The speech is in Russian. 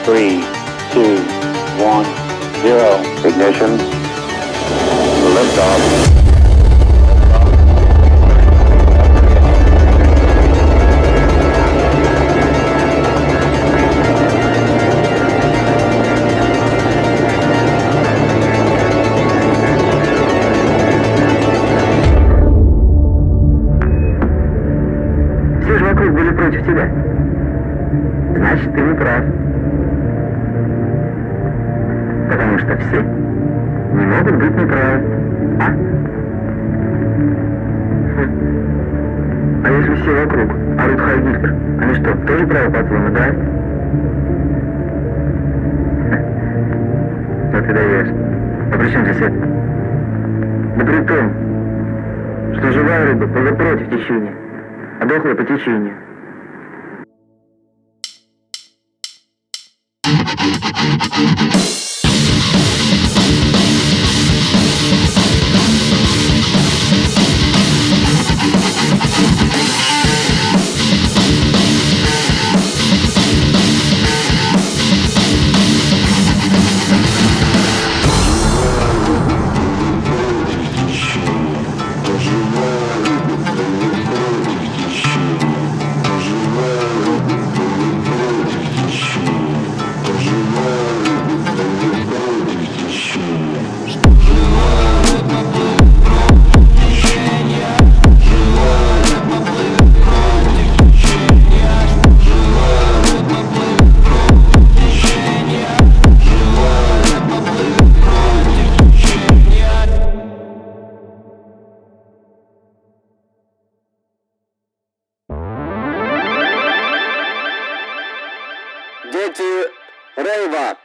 3, 2, 1, 0. Ignition. Liftoff. Все же вокруг были против тебя. Значит, ты не прав. Потому что все не могут быть неправы. А? А если все вокруг орут Хайль Гитлер, они что, тоже правы, по-твоему, да? Ну ты даешь. А при чем здесь это? Да при том, что живая рыба плывет против течения, а дохлая по течению. Дети Рейва.